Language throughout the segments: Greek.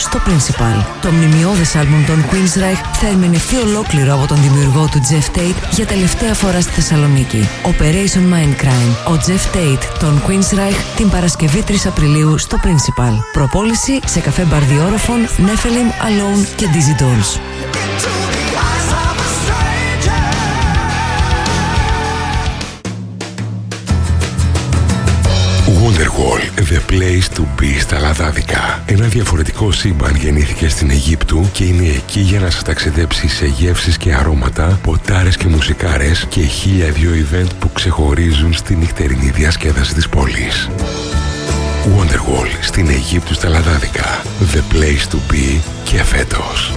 στο Principal. Το μνημειώδες άλμπουμ των Queensryche θα ερμηνευτεί ολόκληρο από τον δημιουργό του Jeff Tate για τελευταία φορά στη Θεσσαλονίκη. Operation Mindcrime. Ο Jeff Tate των Queensryche την Παρασκευή 3 Απριλίου στο Principal. Προπόληση σε καφέ μπαρ διόροφων, Nephilim, Alone και Dizzy Dolls. Wonderwall, the place to be στα λαδάδικα. Ένα διαφορετικό σύμπαν γεννήθηκε στην Αιγύπτου και είναι εκεί για να σας ταξιδέψει σε γεύσεις και αρώματα, ποτάρες και μουσικάρες και 1002 event που ξεχωρίζουν στη νυχτερινή διασκέδαση της πόλης. Wonderwall στην Αιγύπτου στα λαδάδικα. The place to be και φέτος.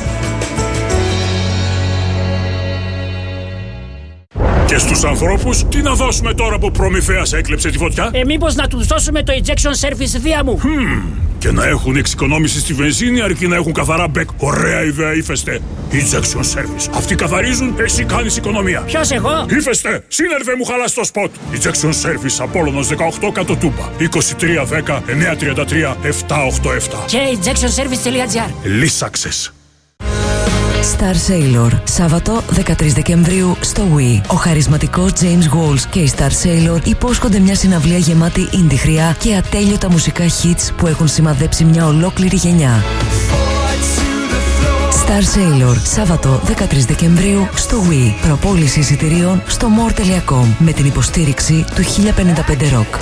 Και στους ανθρώπους, τι να δώσουμε τώρα που προμηθέας έκλεψε τη φωτιά? Μήπως να τους δώσουμε το injection service δία μου. Και να έχουν εξοικονόμηση στη βενζίνη αρκεί να έχουν καθαρά μπεκ. Ωραία ιδέα, Ύφεστε. Injection service. Αυτοί καθαρίζουν, εσύ κάνεις οικονομία. Ποιος, εγώ? Ύφεστε, σύνερβε μου χαλάς το σποτ. Injection service Απόλλωνος 18 κάτω Τούμπα. 2310 933 787. Και injectionservice.gr. Λύσαξες. Star Sailor, Σάββατο 13 Δεκεμβρίου στο Wii. Ο χαρισματικός James Walls και η Star Sailor υπόσχονται μια συναυλία γεμάτη indie χρειά και ατέλειωτα μουσικά hits που έχουν σημαδέψει μια ολόκληρη γενιά. Star Sailor, Σάββατο 13 Δεκεμβρίου στο Wii. Προπόληση εισιτηρίων στο more.com με την υποστήριξη του 1055 Rock.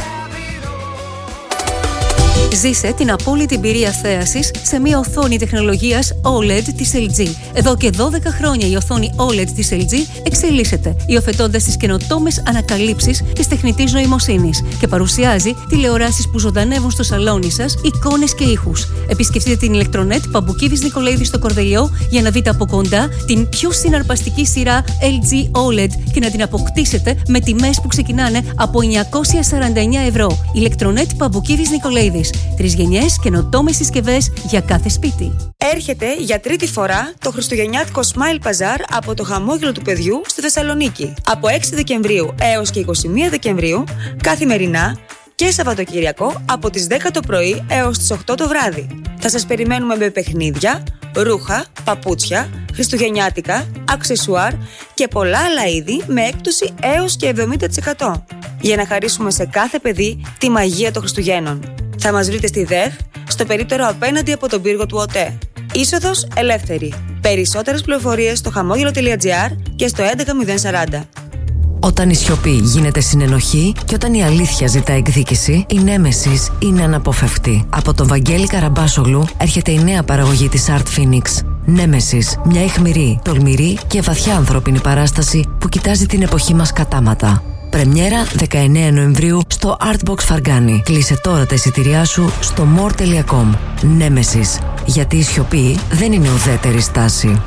Ζήσε την απόλυτη εμπειρία θέασης σε μια οθόνη τεχνολογίας OLED της LG. Εδώ και 12 χρόνια η οθόνη OLED της LG εξελίσσεται, υιοθετώντας τις καινοτόμες ανακαλύψεις της τεχνητής νοημοσύνης και παρουσιάζει τηλεοράσεις που ζωντανεύουν στο σαλόνι σας, εικόνες και ήχους. Επισκεφτείτε την ηλεκτρονέτ Παμπουκίδης Νικολαίδη στο Κορδελιό για να δείτε από κοντά την πιο συναρπαστική σειρά LG OLED και να την αποκτήσετε με τιμές που ξεκινάνε από 949 ευρώ. Ηλεκτρονέτ Παμπουκίδης Νικολαίδης. 3 γενιές καινοτόμες συσκευές για κάθε σπίτι. Έρχεται για τρίτη φορά το χριστουγεννιάτικο Smile Bazaar από το χαμόγελο του παιδιού στη Θεσσαλονίκη. Από 6 Δεκεμβρίου έως και 21 Δεκεμβρίου, καθημερινά και Σαββατοκύριακο από τις 10 το πρωί έως τις 8 το βράδυ. Θα σας περιμένουμε με παιχνίδια, ρούχα, παπούτσια, χριστουγεννιάτικα, αξεσουάρ και πολλά άλλα είδη με έκπτωση έως και 70% για να χαρίσουμε σε κάθε παιδί τη μαγεία των Χριστουγέννων. Θα μας βρείτε στη ΔΕΘ, στο περίπτερο απέναντι από τον πύργο του ΟΤΕ. Είσοδος ελεύθερη. Περισσότερες πληροφορίες στο χαμόγελο.gr και στο 11040. Όταν η σιωπή γίνεται συνενοχή και όταν η αλήθεια ζητά εκδίκηση, η Νέμεσης είναι αναποφευκτή. Από τον Βαγγέλη Καραμπάσογλου έρχεται η νέα παραγωγή της Art Phoenix. Νέμεσης, μια αιχμηρή, τολμηρή και βαθιά ανθρώπινη παράσταση που κοιτάζει την εποχή μας κατάματα. Πρεμιέρα 19 Νοεμβρίου στο Artbox Φαργκάνη. Κλείσε τώρα τα εισιτήριά σου στο more.com. Νέμεσης, γιατί η σιωπή δεν είναι ουδέτερη στάση.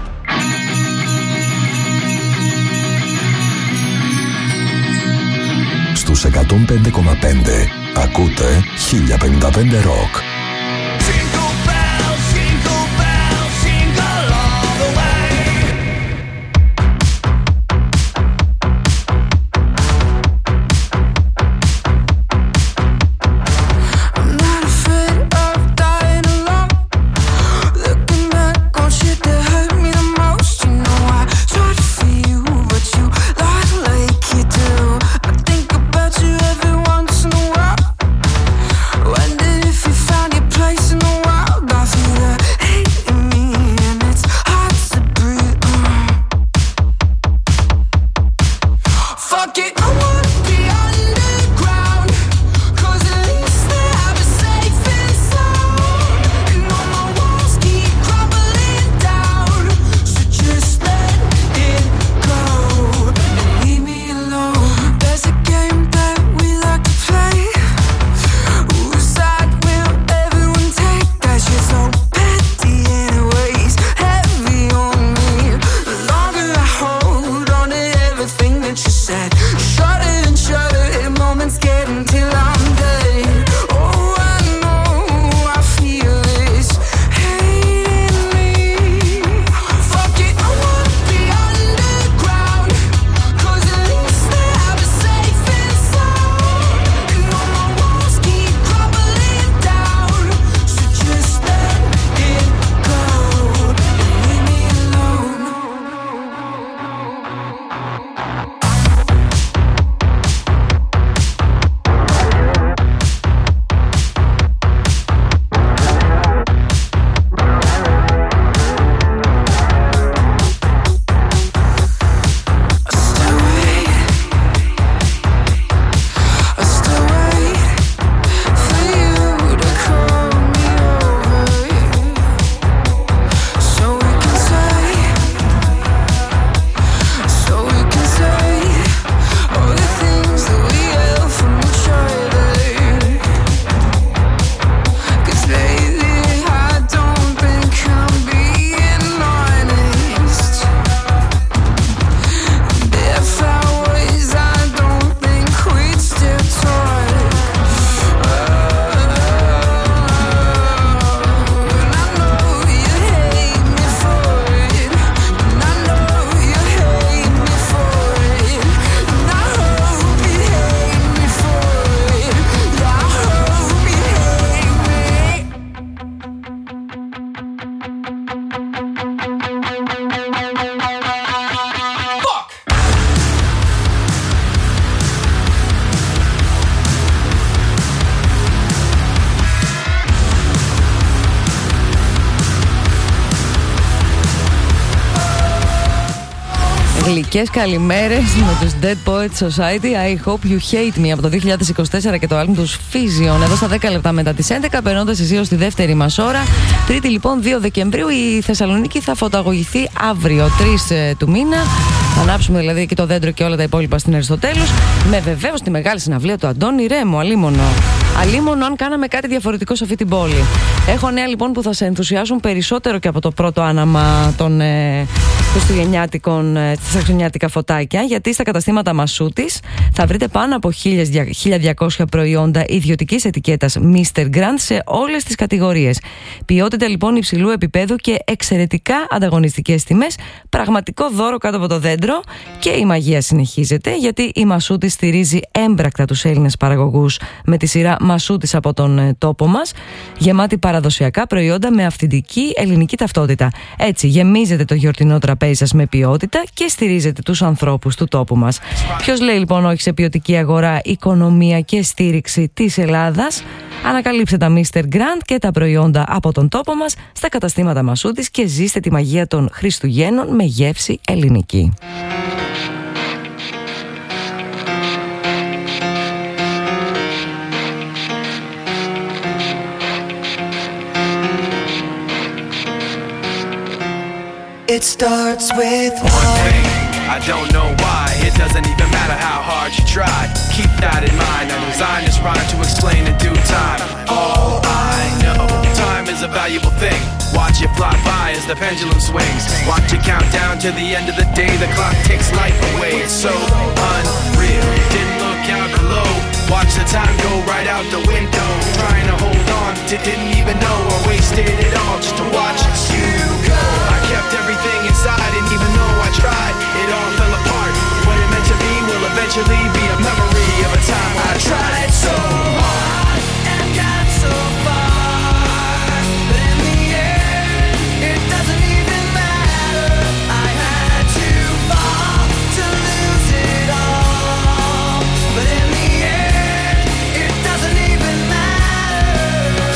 Στους 105,5 ακούτε 1055 Rock. If you found Γλυκές καλημέρες με τους Dead Poets Society. I hope you hate me από το 2024 και το άλμπουμ τους Fusion. Εδώ στα 10 λεπτά μετά τις 11, περνώντας εσύ ως τη δεύτερη μας ώρα. Τρίτη λοιπόν 2 Δεκεμβρίου. Η Θεσσαλονίκη θα φωταγωγηθεί αύριο 3 του μήνα. Θα ανάψουμε δηλαδή εκεί το δέντρο και όλα τα υπόλοιπα στην Αριστοτέλους. Με βεβαίως τη μεγάλη συναυλία του Αντώνη Ρέμου. Αλίμονο αν κάναμε κάτι διαφορετικό σε αυτή την πόλη. Έχω νέα λοιπόν που θα σε ενθουσιάσουν περισσότερο και από το πρώτο άναμα των χριστουγεννιάτικων, χριστουγεννιάτικα φωτάκια, γιατί στα καταστήματα Μασούτης θα βρείτε πάνω από 1.200 προϊόντα ιδιωτικής ετικέτας Mr. Grand σε όλες τις κατηγορίες. Ποιότητα λοιπόν υψηλού επίπεδου και εξαιρετικά ανταγωνιστικές τιμές. Πραγματικό δώρο κάτω από το δέντρο. Και η μαγεία συνεχίζεται, γιατί η Μασούτης στηρίζει έμπρακτα τους Έλληνες παραγωγούς με τη σειρά Μασούτης από τον τόπο μας, γεμάτη παραδοσιακά προϊόντα με αυθεντική ελληνική ταυτότητα. Έτσι γεμίζετε το γιορτινό τραπέζι σας με ποιότητα και στηρίζετε τους ανθρώπους του τόπου μας. Ποιος λέει λοιπόν όχι σε ποιοτική αγορά, οικονομία και στήριξη της Ελλάδας? Ανακαλύψτε τα Mr. Grand και τα προϊόντα από τον τόπο μας στα καταστήματα Μασούτης και ζήστε τη μαγεία των Χριστουγέννων με γεύση ελληνική. It starts with one thing. I don't know why. It doesn't even matter how hard you try. Keep that in mind. I designed this rhyme to explain in due time. All I know, time is a valuable thing. Watch it fly by as the pendulum swings. Watch it count down to the end of the day. The clock takes life away. It's so unreal. Didn't look out below. Watch the time go right out the window. Trying to hold on, didn't even know I wasted it all just to watch you go. I kept everything inside, and even though I tried, it all fell apart. What it meant to be will eventually be a memory of a time I tried so hard and got so far, but in the end, it doesn't even matter. I had to fall to lose it all, but in the end, it doesn't even matter.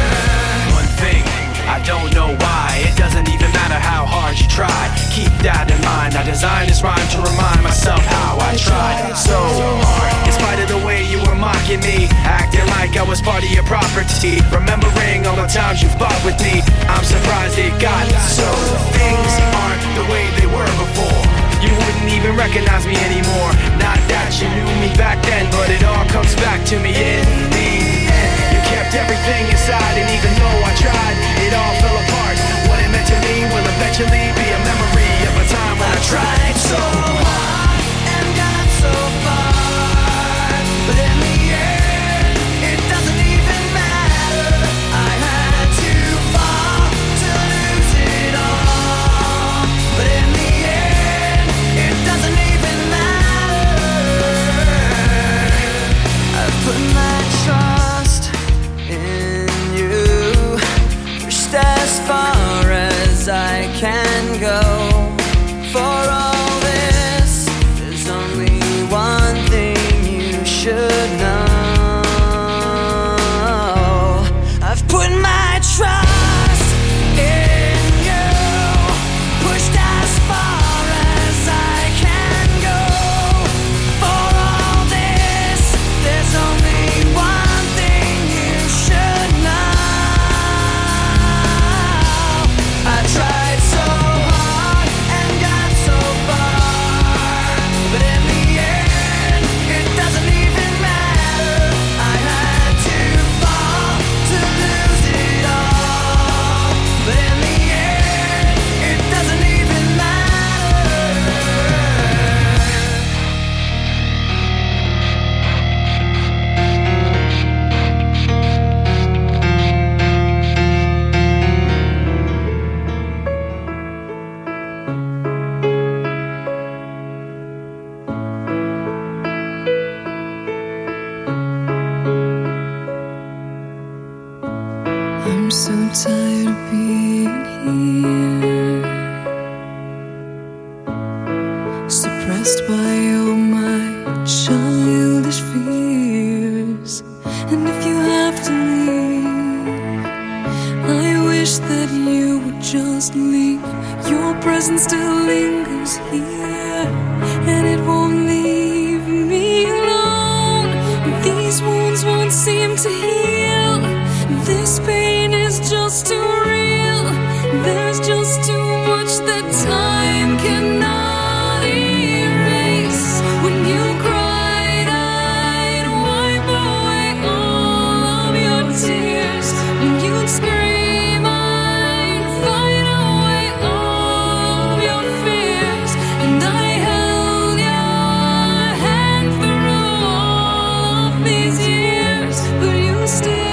One thing, I don't know why, it doesn't even matter how hard you try. Keep that in mind. I designed this rhyme to remind myself how I tried so hard. In spite of the way you were mocking me, acting like I was part of your property, remembering all the times you fought with me, I'm surprised it got so. Things aren't the way they were before. You wouldn't even recognize me anymore. Not that you knew me back then, but it all comes back to me in the end. You kept everything inside, and even though I tried, it all fell apart. What it meant to me will eventually be a memory of a time when I tried so hard and got so far, but in the end, it doesn't even matter. I had to fall to lose it all, but in the end, it doesn't even matter. I've put my trust in you, pushed as far as I can go. For all this, there's only one thing you should know. I've put my trust in you, pushed as far as I can go. For all this, there's only one thing you should know. I tried so hard and got so far, but in the end, it doesn't even matter. I had to fall to lose it all, but in the end, it doesn't even matter. I'm so tired of being here, suppressed by all my childish fears. And if you have to leave, I wish that you would just leave. Your presence still lingers here. and it won't leave me alone. These wounds won't seem to heal. This pain is just too real. There's just too much that time cannot erase. When you cried, I'd wipe away all of your tears. When you'd scream, I'd fight away all of your fears. And I held your hand through all of these years, but you still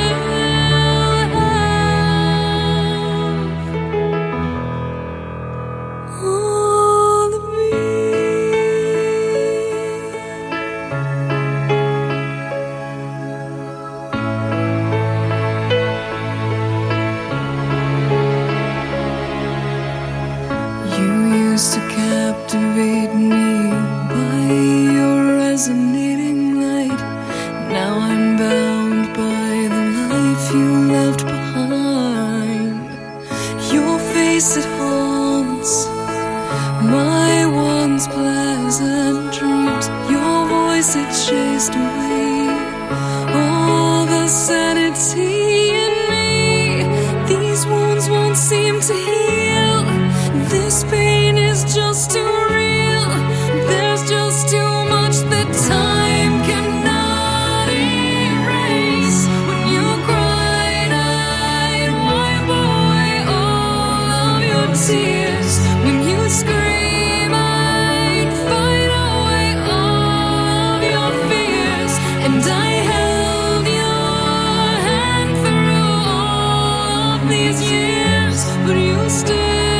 to captivate me by your resonating light. Now I'm bound by the life you left behind. Your face, it haunts my once pleasant dreams. Your voice, it chased away all the sanity in me. These wounds won't seem to heal. This pain is just too real. There's just too much that time cannot erase. When you cried, I'd wipe away all of your tears. When you scream, I'd fight away all of your fears. And I held your hand through all of these years, but you still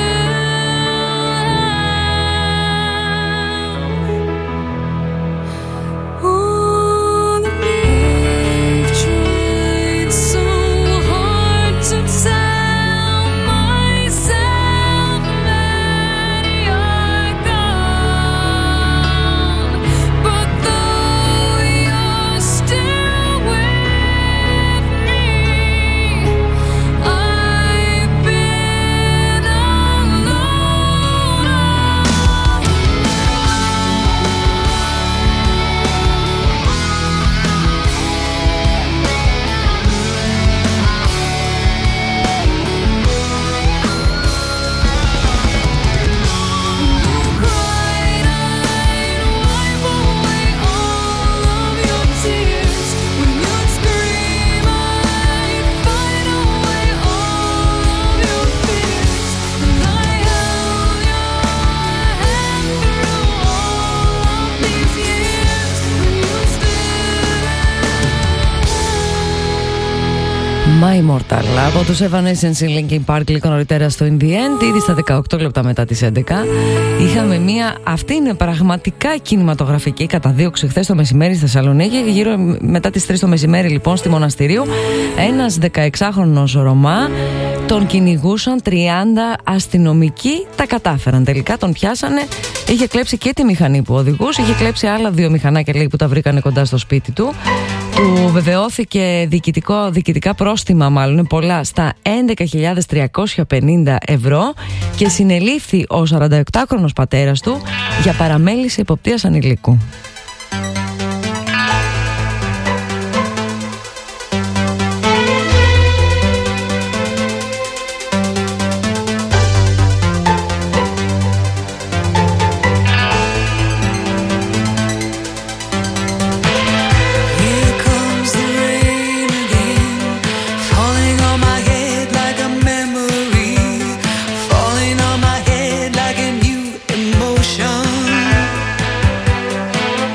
My Immortal από τους Evanescence in Linkin Park, λίγο νωρίτερα στο In The End, ήδη στα 18 λεπτά μετά τις 11. Είχαμε αυτή είναι πραγματικά κινηματογραφική καταδίωξη χθες το μεσημέρι στη Θεσσαλονίκη, γύρω μετά τις 3 το μεσημέρι λοιπόν στη Μοναστηρίου. Ένας 16χρονος Ρωμά, τον κυνηγούσαν 30 αστυνομικοί, τα κατάφεραν τελικά, τον πιάσανε. Είχε κλέψει και τη μηχανή που οδηγούσε, είχε κλέψει άλλα 2 μηχανάκια λέει, που τα βρήκανε κοντά στο σπίτι του. Του βεβαιώθηκε διοικητικά πρόστιμα, μάλλον πολλά, στα 11.350 ευρώ και συνελήφθη ο 47χρονος πατέρας του για παραμέληση εποπτείας ανηλίκου. Falling on my head like a new emotion.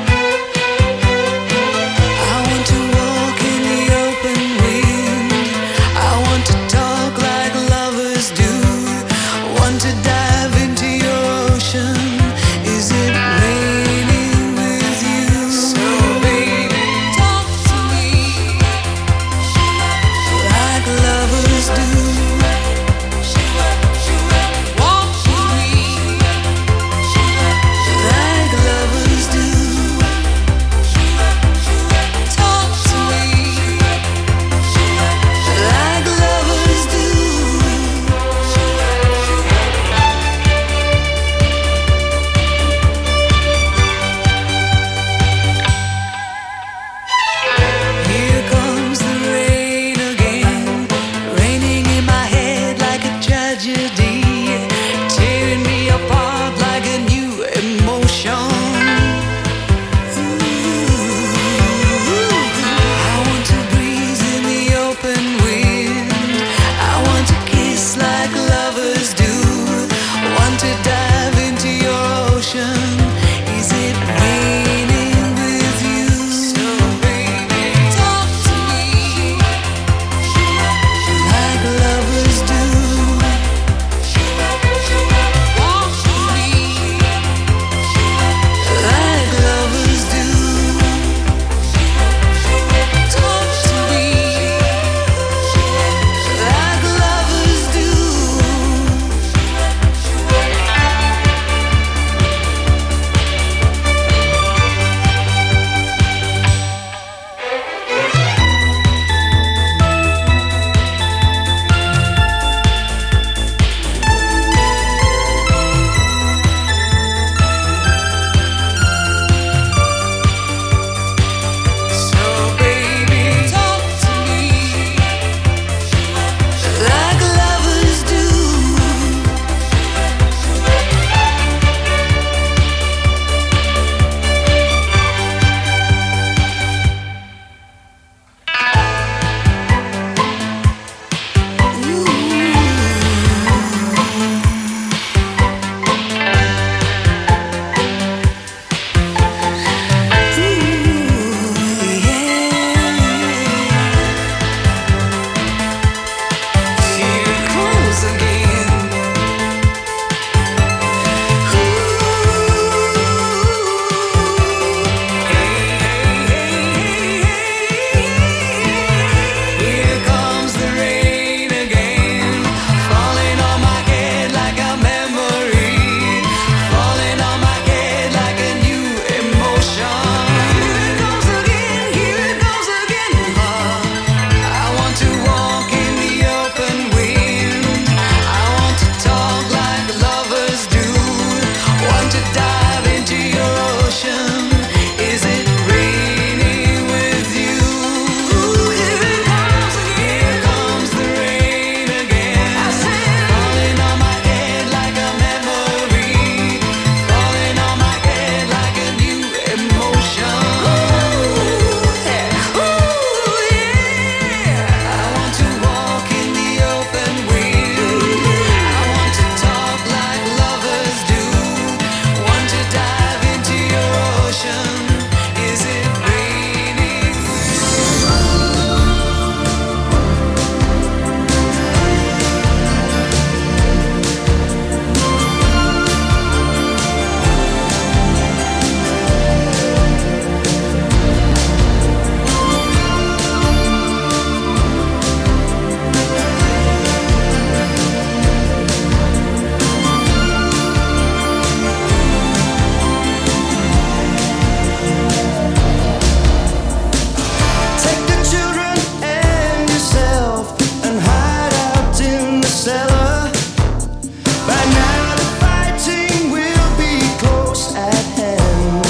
cellar. By now the fighting will be close at hand.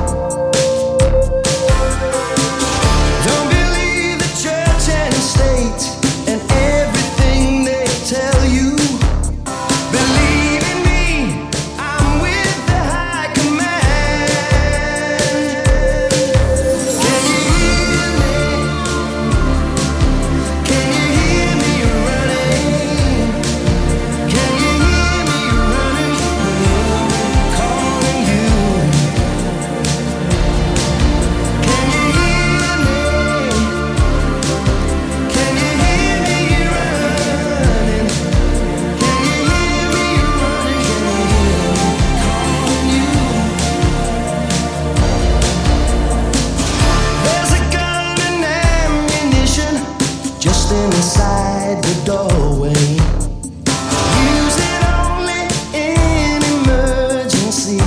Don't believe the church and state and everything they tell you. Believe in me, I'm with the high command. Can you hear me? Can you hear me running? Can you hear me running? Calling you. Can you hear me? Can you hear me running? Can you hear me running? Calling you. There's a gun and ammunition just inside the doorway. Use it only in emergency.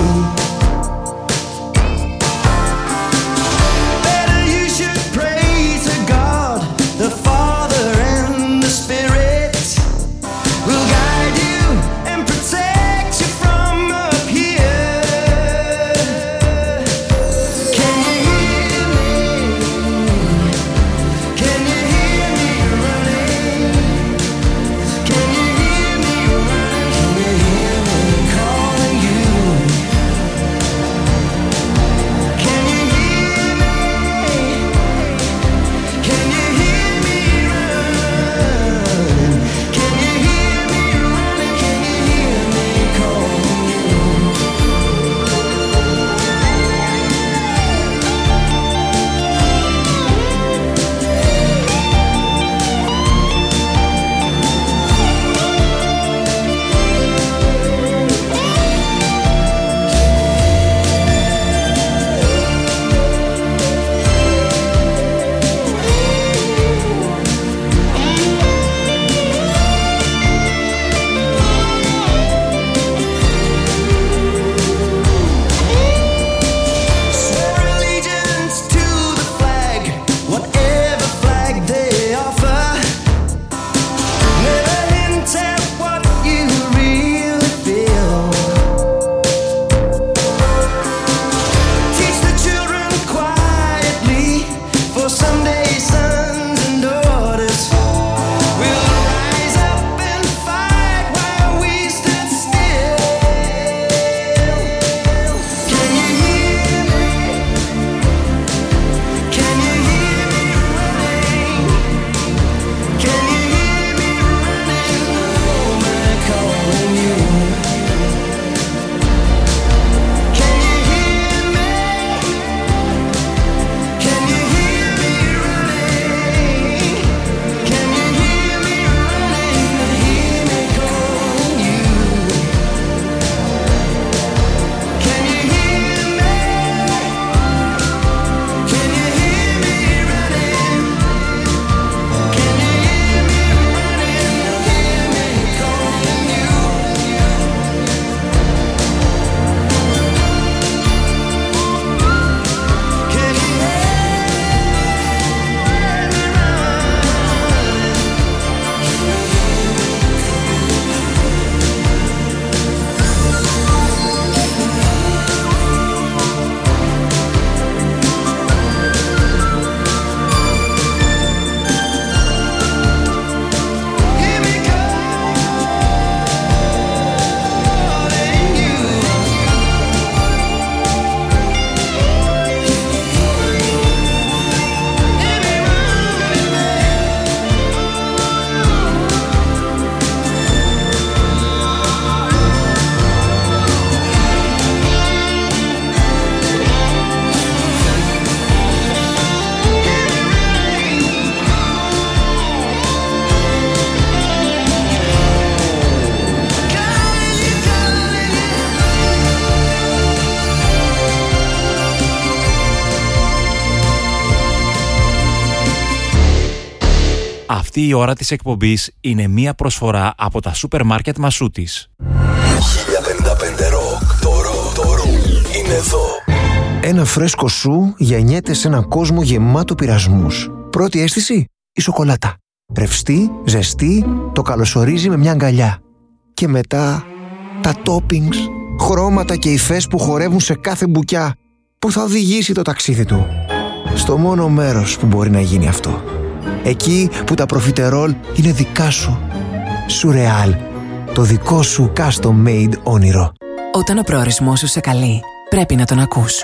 Better you should pray to God, the Father and the Spirit will guide you and protect you from up here. Can you hear me? Can you hear me running? Can you hear me running? Can you hear me calling you? Can you hear me? Can you hear me running? Can you hear me running? Can you hear me calling you? Swear allegiance to the flag, whatever flag they offer. Never hint at what you really feel. Teach the children quietly, for someday sons and daughters will rise up and fight while we stood still. Can you hear me? Can you hear me running? Can you hear me running? Oh, my calling you. Can you hear me? Can you hear me running? Can you hear me running? Hear me calling you. Can you hear me? Can you hear me running? Can you hear me running? Hear me calling you. Can you hear me Hear me calling you. Αυτή η ώρα της εκπομπής είναι μία προσφορά από τα σούπερ μάρκετ Μασούτης. 1055 Rock. Το ροκ είναι εδώ. Ένα φρέσκο σου γεννιέται σε έναν κόσμο γεμάτο πειρασμούς. Πρώτη αίσθηση, η σοκολάτα. Ρευστή, ζεστή, το καλωσορίζει με μια αγκαλιά. Και μετά τα toppings, χρώματα και υφές που χορεύουν σε κάθε μπουκιά, που θα οδηγήσει το ταξίδι του στο μόνο μέρος που μπορεί να γίνει αυτό. Εκεί που τα προφιτερόλ είναι δικά σου. Σουρεάλ, το δικό σου custom made όνειρο. Όταν ο προορισμός σου σε καλεί, πρέπει να τον ακούς.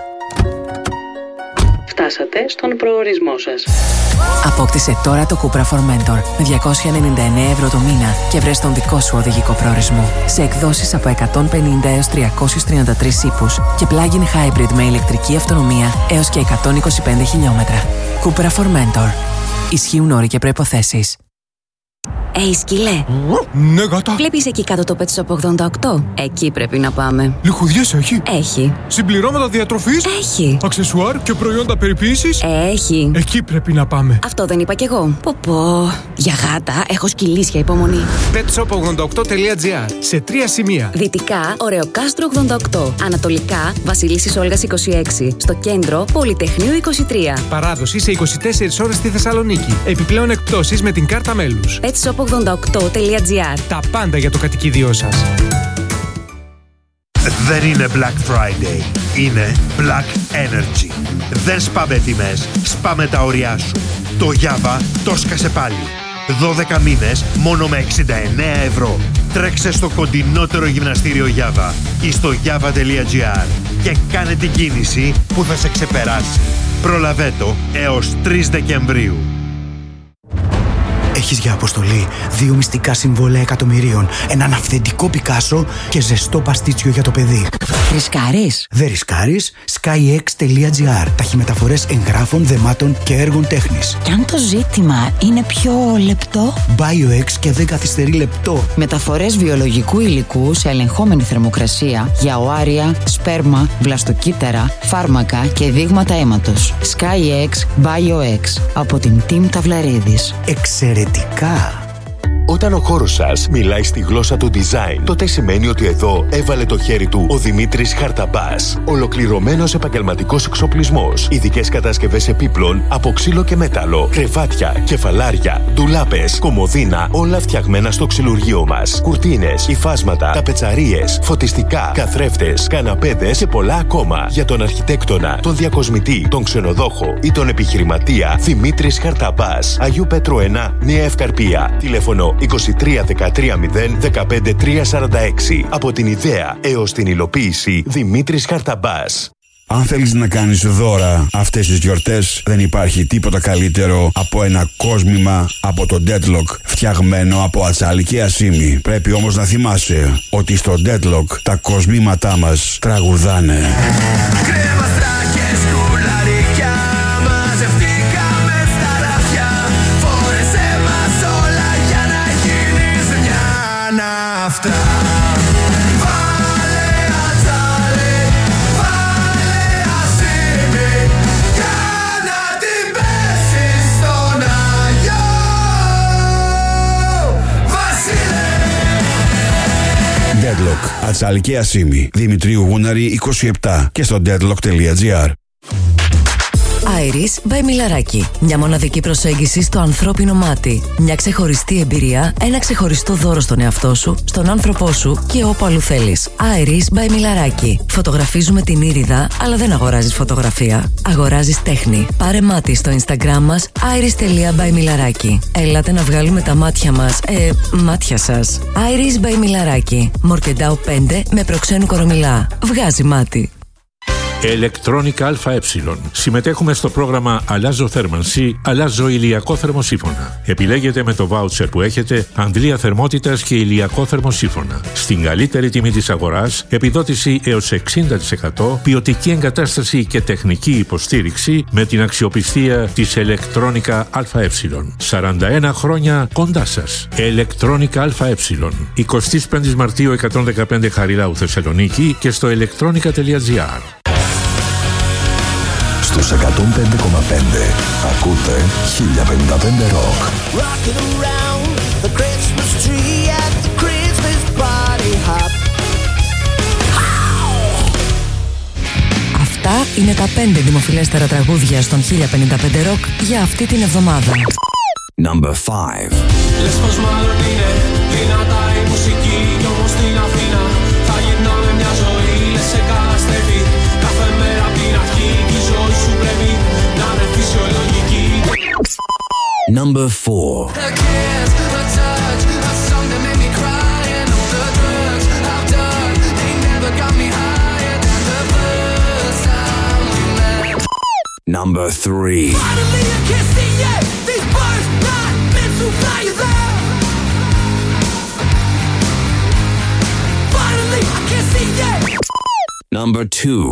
Φτάσατε στον προορισμό σας. Απόκτησε τώρα το Cupra Formentor με 299 ευρώ το μήνα και βρες τον δικό σου οδηγικό προορισμό. Σε εκδόσεις από 150 έως 333 ύπους και plug-in hybrid με ηλεκτρική αυτονομία έως και 125 χιλιόμετρα. Cupra Formentor. Ισχύουν όροι και προϋποθέσεις. Σκύλε. Ναι, γάτα. Βλέπεις εκεί κάτω το Pet Shop 88? Εκεί πρέπει να πάμε. Λιχουδιές έχει? Έχει. Συμπληρώματα διατροφής? Έχει. Αξεσουάρ και προϊόντα περιποίησης? Έχει. Εκεί πρέπει να πάμε. Αυτό δεν είπα κι εγώ. Πω. Για γάτα έχω σκυλίσια υπομονή. petshop88.gr. Σε 3 σημεία. Δυτικά, Ωρεοκάστρο 88. Ανατολικά, Βασιλίσσης Όλγας 26. Στο κέντρο, Πολυτεχνείου 23. Παράδοση σε 24 ώρες στη Θεσσαλονίκη. Επιπλέον εκπτώσεις με την κάρτα μέλους. petshop88.gr. Τα πάντα για το κατοικίδιό σας. Δεν είναι Black Friday, είναι Black Energy. Δεν σπάμε τιμές, σπάμε τα ωριά σου. Το Java το σκάσε πάλι. 12 μήνες μόνο με 69 ευρώ. Τρέξε στο κοντινότερο γυμναστήριο Java ή στο java.gr και κάνε την κίνηση που θα σε ξεπεράσει. Προλαβέτο έως 3 Δεκεμβρίου. Έχεις για αποστολή 2 μυστικά συμβόλαια εκατομμυρίων, έναν αυθεντικό Πικάσο και ζεστό παστίτσιο για το παιδί. Ρισκάρεις? Δεν ρισκάρεις. skyx.gr. Ταχυμεταφορές εγγράφων, δεμάτων και έργων τέχνης. Κι αν το ζήτημα είναι πιο λεπτό? BioX και δεν καθυστερεί λεπτό. Μεταφορές βιολογικού υλικού σε ελεγχόμενη θερμοκρασία για οάρια, σπέρμα, βλαστοκύτταρα, φάρμακα και δείγματα αίματος. SkyX BioX από την Team Ταυλαρίδης. Εξαιρετικά! Όταν ο χώρος σας μιλάει στη γλώσσα του design, τότε σημαίνει ότι εδώ έβαλε το χέρι του ο Δημήτρης Χαρταμπάς. Ολοκληρωμένος επαγγελματικός εξοπλισμός, ειδικές κατασκευές επίπλων από ξύλο και μέταλλο, κρεβάτια, κεφαλάρια, ντουλάπες, κομοδίνα, όλα φτιαγμένα στο ξυλουργείο μας. Κουρτίνες, υφάσματα, ταπετσαρίες, φωτιστικά, καθρέφτες, καναπέδες και πολλά ακόμα. Για τον αρχιτέκτονα, τον διακοσμητή, τον ξενοδόχο ή τον επιχειρηματία, Δημήτρης Χαρταμπάς. Αγίου Πέτρου 1, Νέα Ευκαρπία. Τηλέφωνο 23 13 0 15 346. Από την ιδέα έως την υλοποίηση, Δημήτρης Χαρταμπάς. Αν θέλεις να κάνεις δώρα αυτές τις γιορτές, δεν υπάρχει τίποτα καλύτερο από ένα κόσμημα από το Deadlock, φτιαγμένο από ατσάλι και ασίμι. Πρέπει όμως να θυμάσαι ότι στο Deadlock τα κοσμήματά μας τραγουδάνε. Deadlock, ατσάλι και ασίμι. Δημητρίου Γούναρη 27 και στο deadlock.gr. Iris by Μιλαράκι. Μια μοναδική προσέγγιση στο ανθρώπινο μάτι. Μια ξεχωριστή εμπειρία, ένα ξεχωριστό δώρο στον εαυτό σου, στον άνθρωπό σου και όπου αλλού θέλεις. Iris by Μιλαράκι. Φωτογραφίζουμε την ήριδα, αλλά δεν αγοράζεις φωτογραφία. Αγοράζεις τέχνη. Πάρε μάτι στο Instagram μας iris.by Millaraki. Έλατε να βγάλουμε τα μάτια μας, μάτια σας. Iris by Μιλαράκι. Μορκεντάου 5 με προξένου Κορομιλά. Βγάζει μάτι. Electronica ΑΕ. Συμμετέχουμε στο πρόγραμμα Αλλάζω θέρμανση, αλλάζω ηλιακό θερμοσύφωνα. Επιλέγετε με το βάουτσερ που έχετε αντλία θερμότητας και ηλιακό θερμοσύφωνα. Στην καλύτερη τιμή της αγοράς, επιδότηση έως 60%, ποιοτική εγκατάσταση και τεχνική υποστήριξη με την αξιοπιστία της Electronica ΑΕ. 41 χρόνια κοντά σας. Electronica ΑΕ. 25 Μαρτίου 115 Χαριλάου Θεσσαλονίκη και στο electronica.gr. Στους 105,5 ακούτε 1055 Rock. Αυτά είναι τα 5 δημοφιλέστερα τραγούδια στον 1055 Rock για αυτή την εβδομάδα. Number 5. Λες πως μάλλον είναι δυνατά η μουσική κι όμως στην Αθήνα θα γυρνάμε μια ζωή. Λες σε καταστρέφει κάθε μέρα απ' την αρχή κι η ζωή σου πρέπει να είναι φυσιολογική. Number 4. A kiss, a touch, a song that made me cry. And all the drugs I've done, they never got me higher than the first time we met. Number 3. Finally a kiss, yeah, these birds not meant to fly you there. Finally I can see, yeah. Number 2.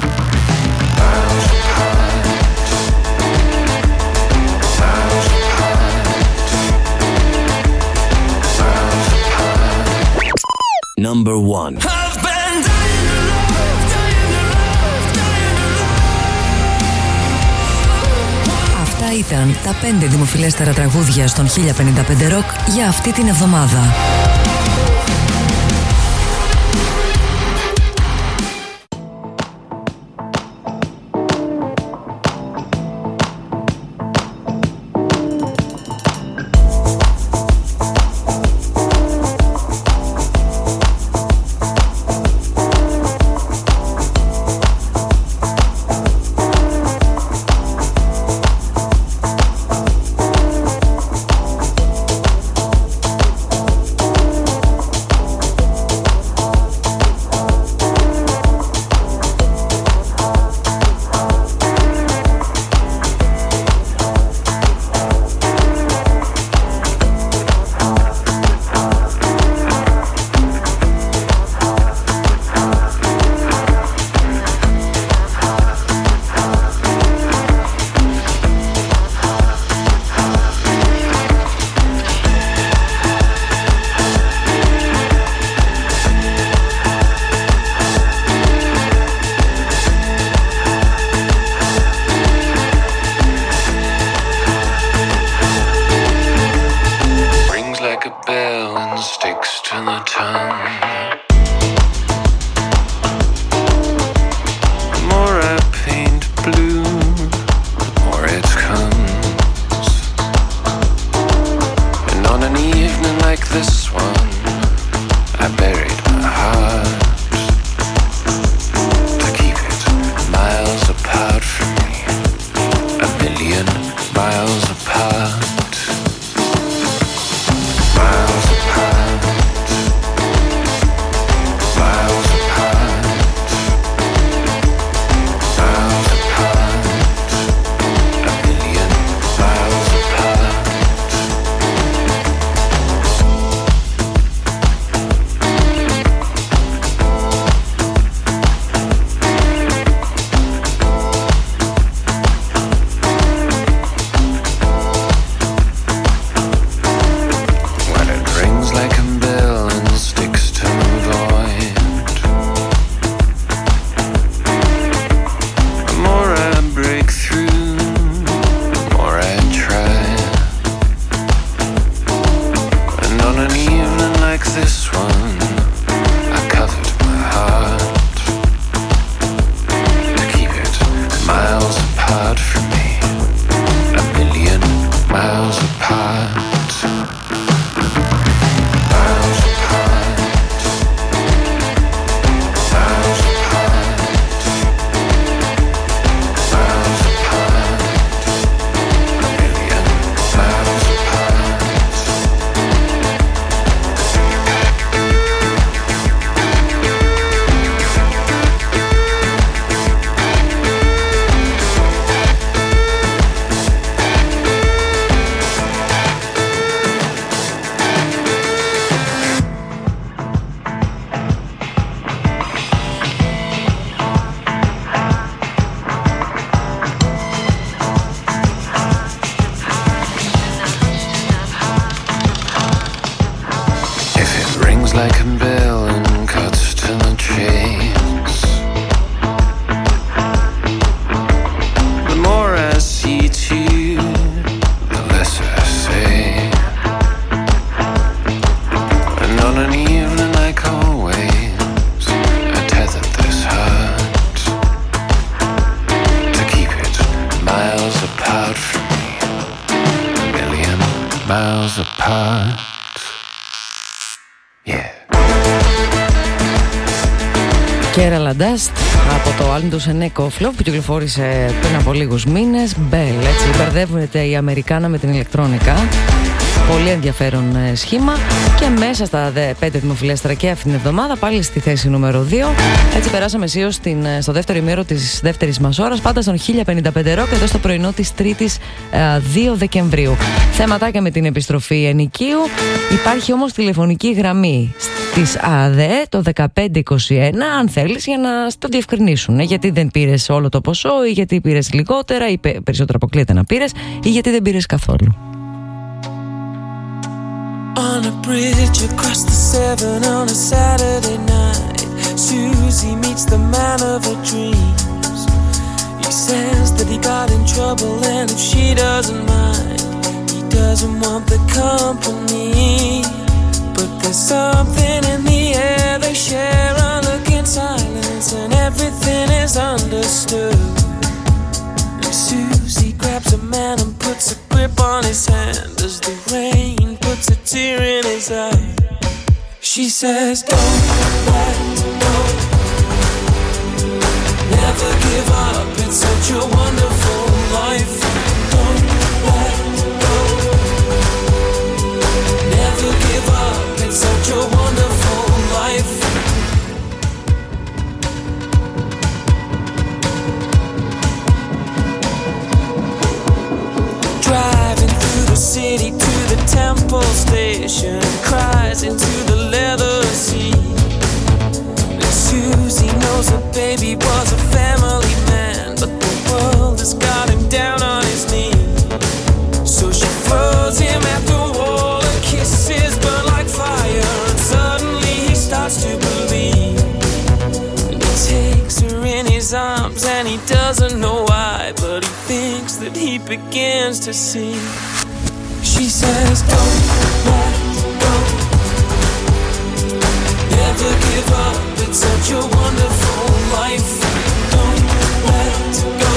Number 1. Αυτά ήταν τα 5 δημοφιλέστερα τραγούδια στον 1055 Rock για αυτή την εβδομάδα. Miles apart from me, a million Kerala Dust από το άλμπουμ του Seneca Flow που κυκλοφόρησε πριν από λίγους μήνες. Bell, έτσι μπερδεύονται η Αμερικάνα με την ηλεκτρόνικα. Πολύ ενδιαφέρον σχήμα. Και μέσα στα 5 δημοφιλέστερα και αυτήν την εβδομάδα, πάλι στη θέση νούμερο 2. Έτσι περάσαμε αισίως στο δεύτερο ημέρο της δεύτερης μας ώρας, πάντα στον 1055 Rock, εδώ στο πρωινό της 3ης 2 Δεκεμβρίου. Θεματάκια με την επιστροφή ενοικίου. Υπάρχει όμως τηλεφωνική γραμμή της ΑΔΕ το 1521, αν θέλεις, για να το διευκρινίσουν. Γιατί δεν πήρες όλο το ποσό, ή γιατί πήρες λιγότερα, ή περισσότερο αποκλείεται να πήρες, ή γιατί δεν πήρες καθόλου. On a bridge across the Severn on a Saturday night, Susie meets the man of her dreams. He says that he got in trouble, and if she doesn't mind, he doesn't want the company. But there's something in the air, they share a look in silence, and everything is understood. And Susie grabs a man and puts a grip on his hand as the rain puts a tear in his eye. She says, don't let go, never give up, it's such a wonderful life. Don't let go, never give up, it's such a wonderful life. Driving through the city to the temple station, cries into the leather seat. And Susie knows her baby was a family man, but the world has got him down on his knee. So she throws him at the wall, and kisses burn like fire, and suddenly he starts to believe. And he takes her in his arms, and he doesn't know why, but he thinks that he begins to see. She says, don't let go, never give up, it's such a wonderful life. Don't let go,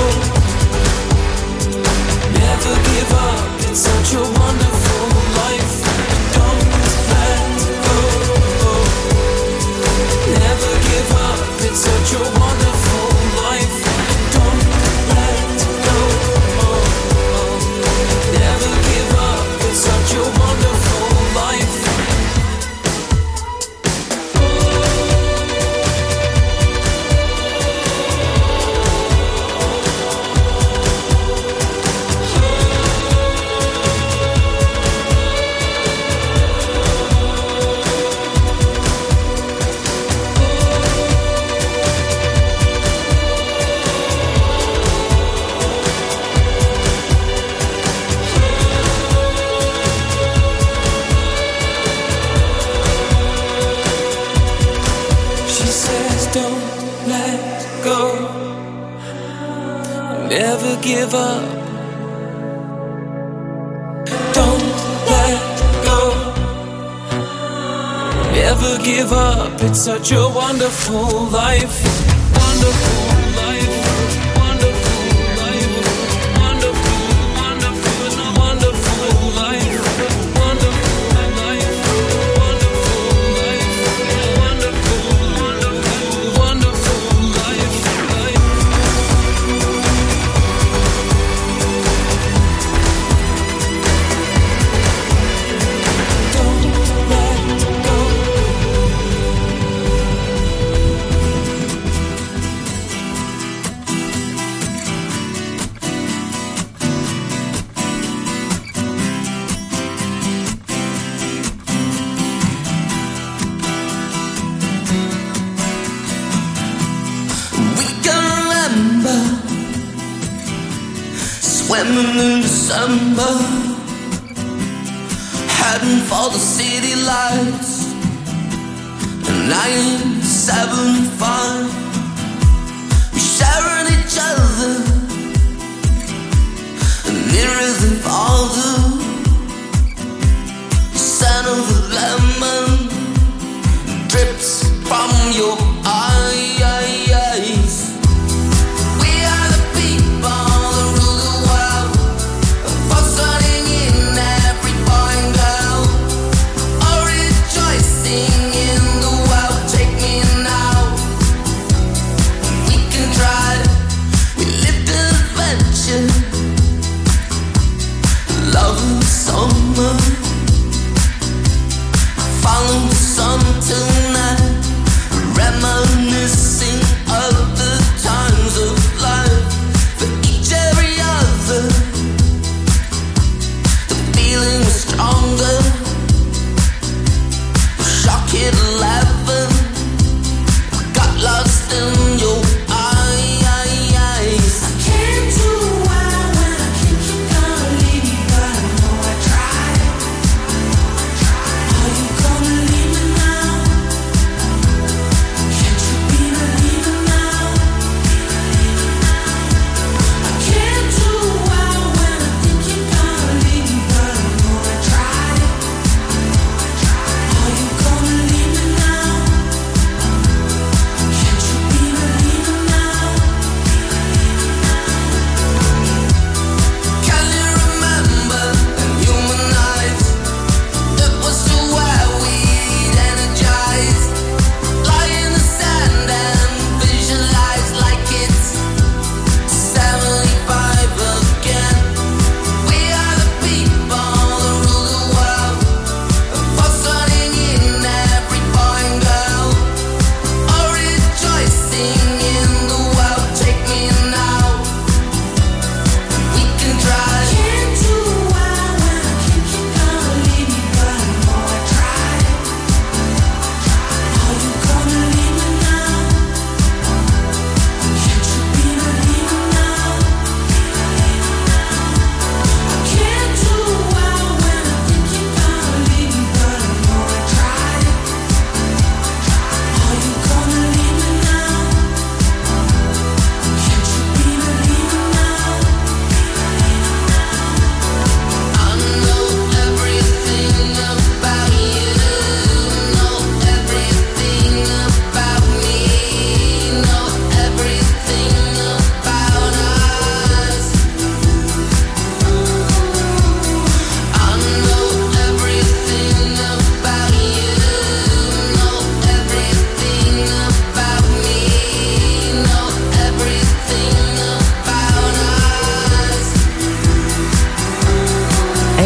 never give up, it's such a wonderful life. Don't let go, never give up, it's such a wonderful life. Don't let go, never give up, it's such a wonderful life. She says, don't let go, never give up. Don't let go, never give up, it's such a wonderful life. Wonderful life, wonderful life, wonderful, wonderful, wonderful life, wonderful life, wonderful life, wonderful, wonderful, wonderful life, Don't let go. We can remember swimming in December, heading for the city lights. 975, we sharing each other nearer than farther. Scent of the lemon drips from your eyes. We are the people that rule the world, fostering in every boy and girl, all rejoicing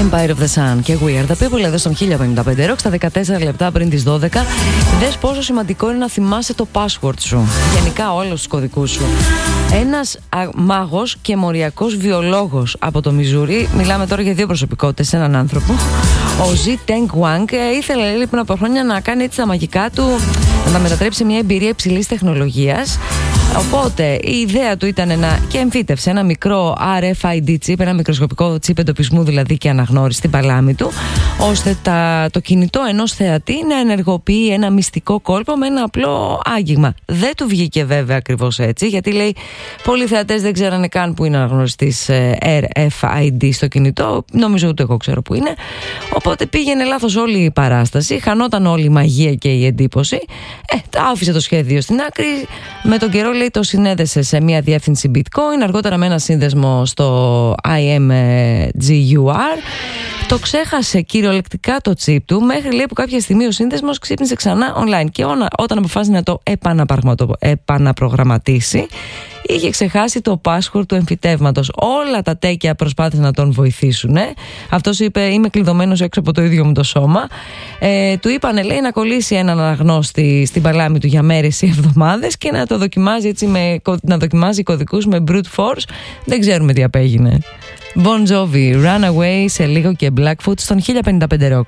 Empire of the Sun και We Are the People εδώ στον 1055 Rock στα 14 λεπτά πριν τις 12. Δες πόσο σημαντικό είναι να θυμάσαι το password σου, γενικά όλους τους κωδικούς σου. Ένας μάγος και μοριακός βιολόγος από το Μιζούρι, μιλάμε τώρα για δύο προσωπικότητες, έναν άνθρωπο, ο Zi Teng Wang, ήθελε πριν από χρόνια να κάνει έτσι τα μαγικά του, να τα μετατρέψει μια εμπειρία υψηλής τεχνολογίας. Οπότε η ιδέα του ήταν και εμφύτευσε ένα μικρό RFID chip, ένα μικροσκοπικό chip εντοπισμού δηλαδή και αναγνώριση στην παλάμη του, ώστε το κινητό ενός θεατή να ενεργοποιεί ένα μυστικό κόλπο με ένα απλό άγγιγμα. Δεν του βγήκε βέβαια ακριβώς έτσι, γιατί λέει πολλοί θεατές δεν ξέρανε καν που είναι αναγνωριστής RFID στο κινητό, νομίζω ούτε εγώ ξέρω που είναι. Οπότε πήγαινε λάθος όλη η παράσταση, χανόταν όλη η μαγεία και η εντύπωση. Τα άφησε το σχέδιο στην άκρη, με τον καιρό λέει το συνέδεσε σε μια διεύθυνση Bitcoin, αργότερα με ένα σύνδεσμο στο IMGUR. Το ξέχασε κυριολεκτικά το chip του, μέχρι λέει που κάποια στιγμή ο σύνδεσμος ξύπνησε ξανά online και όταν αποφάσισε να το επαναπρογραμματίσει, είχε ξεχάσει το password του εμφυτεύματος. Όλα τα τέκια προσπάθησαν να τον βοηθήσουν. Αυτός είπε είμαι κλειδωμένος έξω από το ίδιο μου το σώμα. Του είπανε λέει να κολλήσει έναν αναγνώστη στην παλάμη του για μέρες ή εβδομάδες και να το δοκιμάζει έτσι να δοκιμάζει κωδικούς με brute force. Δεν ξέρουμε τι απέγινε. Bon Jovi, Runaway σε λίγο και Blackfoot στον 1055 Rock.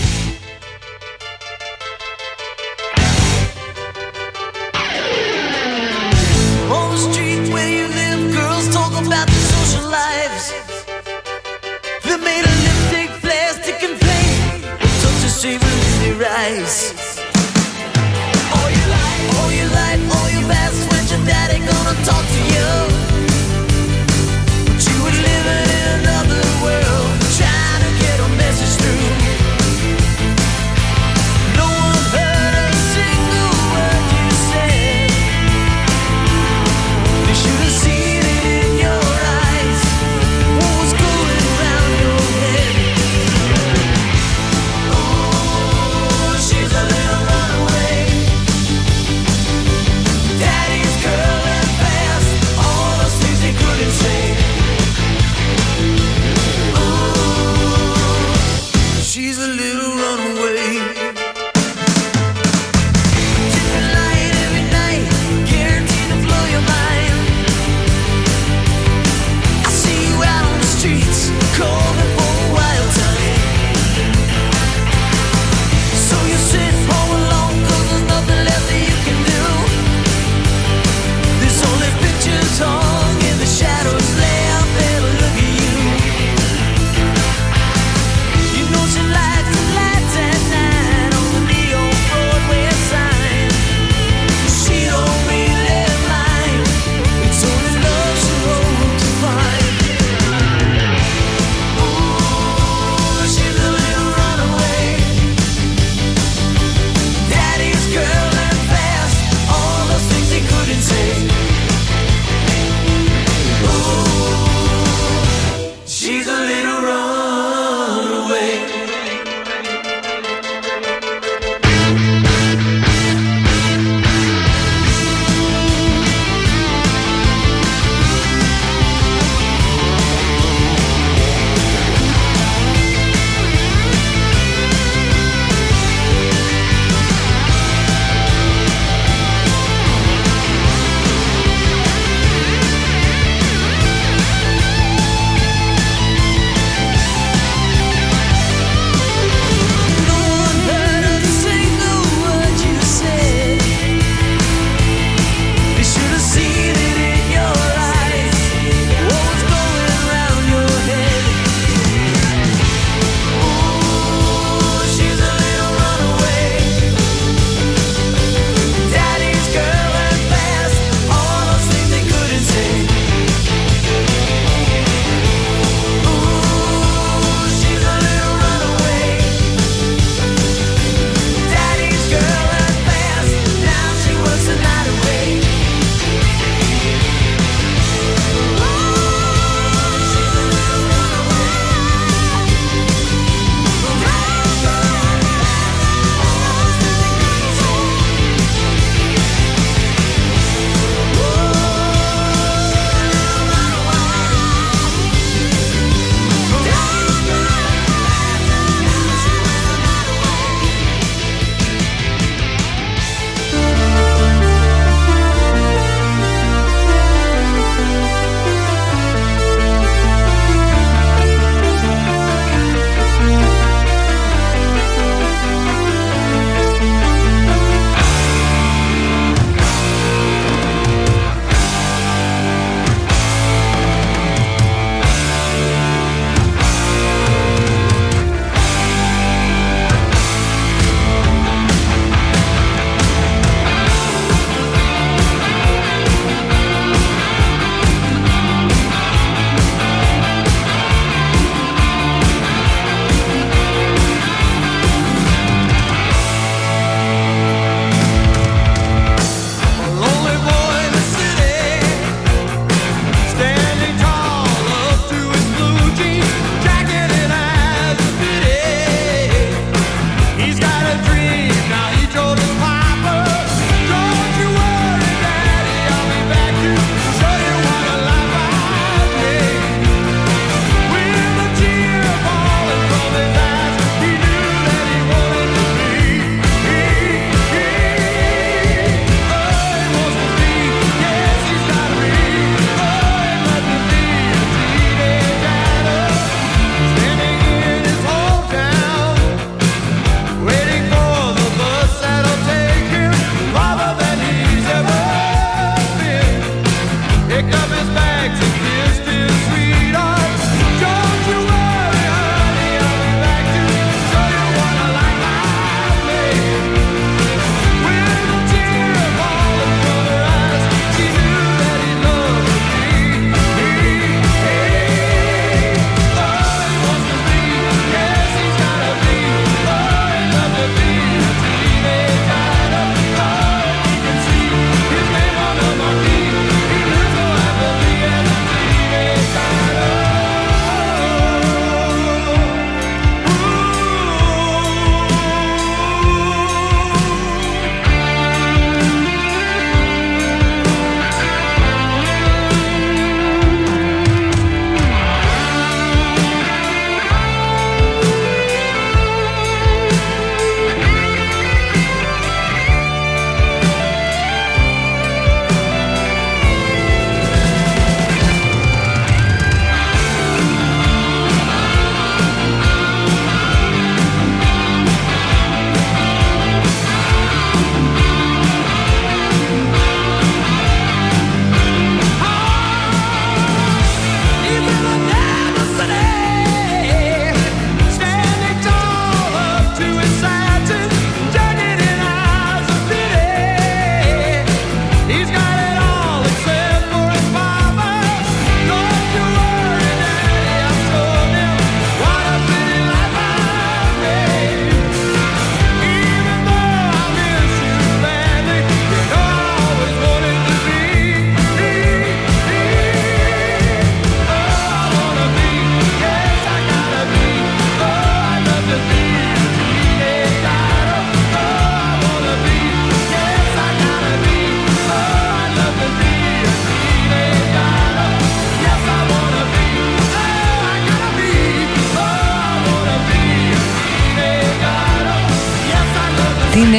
Rise. All your life, all your past, when your daddy gonna talk to you. But you were living in another world, trying to get a message through. No one heard a single word you said. They should have seen it in your eyes, what was going around your head. She's a little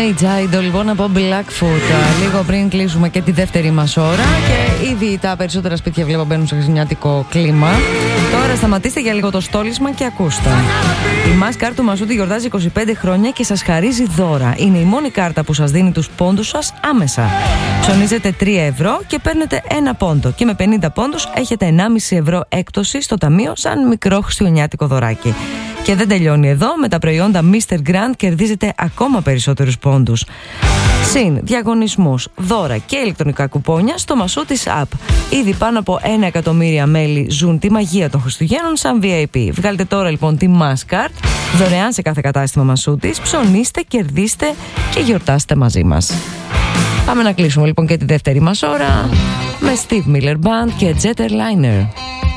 Teenage Idol, λοιπόν, από Blackfoot. Λίγο πριν κλείσουμε και τη δεύτερη μας ώρα και ήδη τα περισσότερα σπίτια βλέπω μπαίνουν σε χριστουγεννιάτικο κλίμα. Τώρα σταματήστε για λίγο το στόλισμα και ακούστε. Η Mastercard του Μασούτη γιορτάζει 25 χρόνια και σας χαρίζει δώρα. Είναι η μόνη κάρτα που σας δίνει τους πόντους σας άμεσα. Ψωνίζετε 3 ευρώ και παίρνετε 1 πόντο. Και με 50 πόντους έχετε 1,5 ευρώ έκπτωση στο ταμείο σαν μικρό χριστουγεννιάτικο δωράκι. Και δεν τελειώνει εδώ, με τα προϊόντα Mr. Grand κερδίζετε ακόμα περισσότερους πόντους. Συν διαγωνισμούς, δώρα και ηλεκτρονικά κουπόνια στο Μασούτης App. Ήδη πάνω από 1 εκατομμύρια μέλη ζουν τη μαγεία των Χριστουγέννων σαν VIP. Βγάλτε τώρα λοιπόν τη Mastercard, δωρεάν σε κάθε κατάστημα Μασούτης, ψωνίστε, κερδίστε και γιορτάστε μαζί μας. Πάμε να κλείσουμε λοιπόν και τη δεύτερη μας ώρα με Steve Miller Band και Jeterliner.